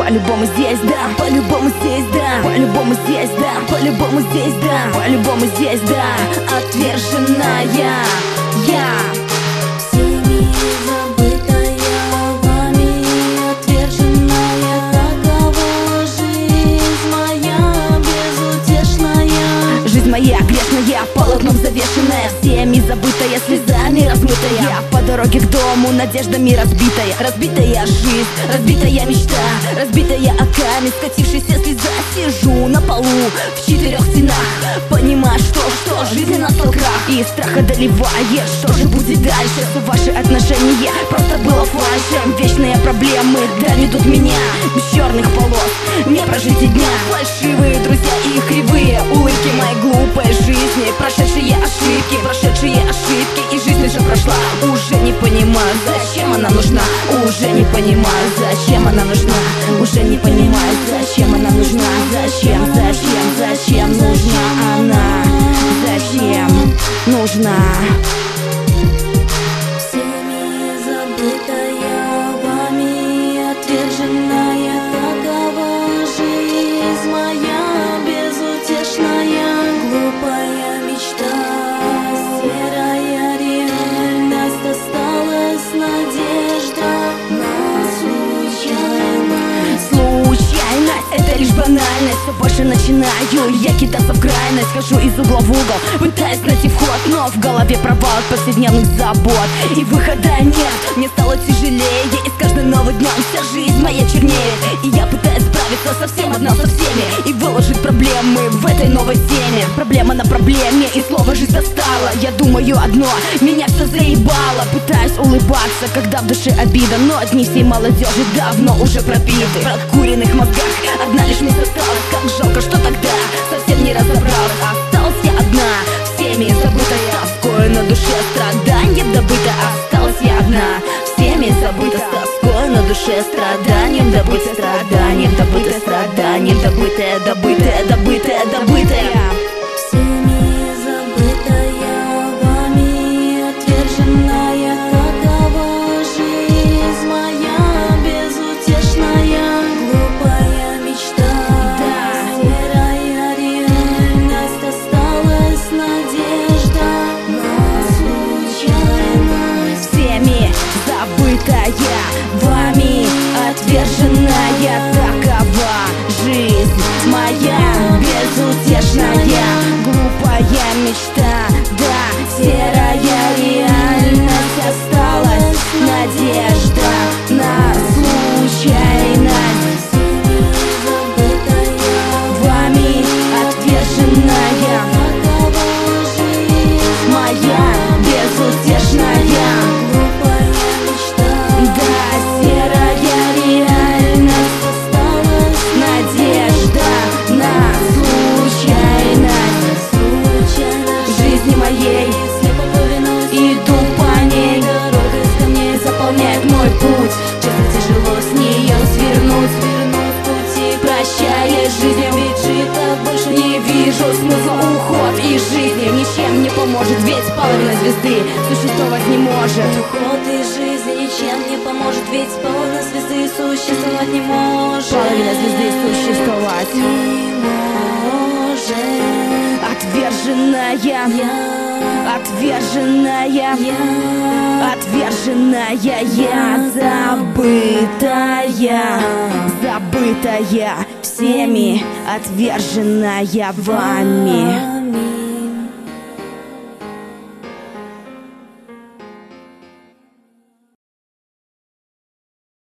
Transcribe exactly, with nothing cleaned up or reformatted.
по-любому здесь, да, по-любому здесь, да, по-любому здесь, да, по-любому здесь, да, по-любому здесь, да. Отверженная я. Всеми забытая, вами отверженная, такова жизнь моя безутешная. Жизнь моя грешная, полотном завешенная, всеми забытая, слезами размытая. По дороге к дому надеждами разбитая. Разбитая жизнь, разбитая мечта, разбитая о камень, скатившаяся слеза. Сижу на полу в четырех стенах, понимаю, что, что жизнь настал крах. И страх одолевает, что же будет дальше. Ваши отношения просто было фальшем. Вечные проблемы доведут меня без черных полос, не прожить и дня. Фальшивые друзья и кривые улыбки моей глупой жизни. Прошедшие ошибки, прошедшие ошибки. И жизнь уже прошла, уже не понимаю, зачем она нужна. Уже не понимаю, зачем она нужна. Уже не понимаю, зачем она нужна. Зачем, зачем, зачем нужна она? Зачем нужна? Всеми забытая, вами отверженная, такова жизнь моя безутешная. Глупая мечта, серая реальность, осталась надежда на случайность. Случайность — это лишь банальность. Все больше начинаю я кидаться в крайность. Хожу из угла в угол, пытаюсь найти вход, но в голове провал от повседневных забот. И выхода нет, мне стало тяжелее, и с каждым новым днем вся жизнь моя чернеет. И я пытаюсь справиться совсем одна со всеми и выложить проблемы в этой новой теме. Проблема на проблеме, и слово жизнь достала. Я думаю одно, меня все заебало. Пытаюсь улыбаться, когда в душе обида, но дни всей молодежи давно уже пропиты. В прокуренных мозгах одна лишь мысль осталась. Как жалко, что тогда совсем не разобралась. Осталась я одна, всеми забытая, тоскою на душе, страданием добыта. Осталась я одна, всеми забыта, с тоской на душе, страданием добыта, страданием добыта, страданием добытая, добытая, добытая, добытая. Всеми забытая, вами отверженная, такова жизнь моя безутешная. Глупая мечта, серая реальность, осталась надежда на случайность. Всеми забытая, вами отверженная, такова жизнь моя безутешная. Глупая мечта, да, серая реальность, осталась надежда на случайность. Всеми забытая, Вами отверженная, такова жизнь моя безутешная. глупая мечта, Да, серая реальность, осталась надежда на случайность. случайность. Жизни моей Слепо повинуюсь, иду по ней, дорога из камней заполняет мой путь. Часто тяжело с нее свернуть, завернув в пути. прощаясь с жизнью, ведь жить так больше не вижу смысла. Уход из жизни ничем не поможет, ведь половина звезды существовать не может. Уход из жизни ничем не поможет, ведь половина звезды существовать не может. Половина звезды существовать не может. Отверженная, Я, отверженная, я, отверженная, я забытая, забытая, всеми отверженная вами.